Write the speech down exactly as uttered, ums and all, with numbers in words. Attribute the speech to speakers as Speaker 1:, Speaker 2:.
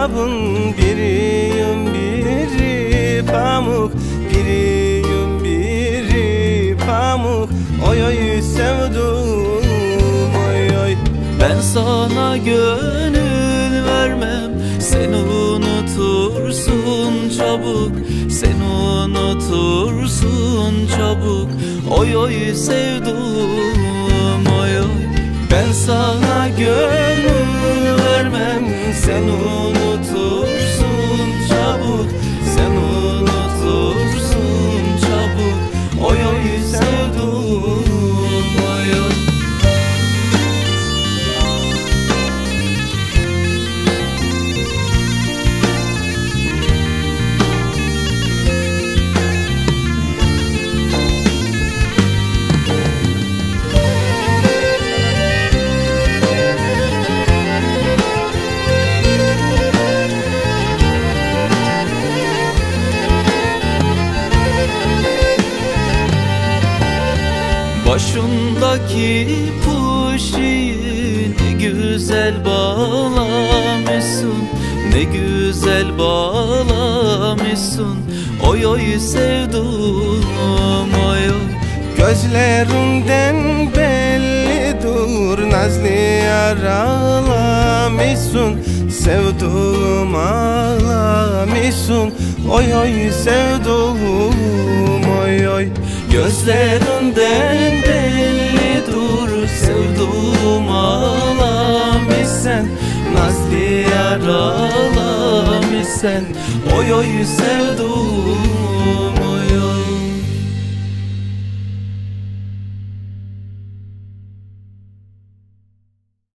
Speaker 1: sabun, biriyim biri pamuk, biriyim biri pamuk. Oy oy sevdum oy oy.
Speaker 2: Ben sana gönül vermem, sen unutursun çabuk, sen unutursun çabuk. Oy oy sevdum oy oy.
Speaker 1: Ben sana gönül vermem, sen unutursun çabuk, sen unutursun çabuk. Oy oy sevdum oy oy.
Speaker 2: Başındaki puşiyi ne güzel bağlamışsın, ne güzel bağlamışsın. Oy oy sevdum oy oy.
Speaker 1: Gözlerinden bellidir, nazlı yaralamışsın, sevdum ağlamışsın. Oy oy sevdum oy oy. Gözlerinden bellidir, sevdum ağlamışsın, nazlı yaralamışsın. Oy oy sevdum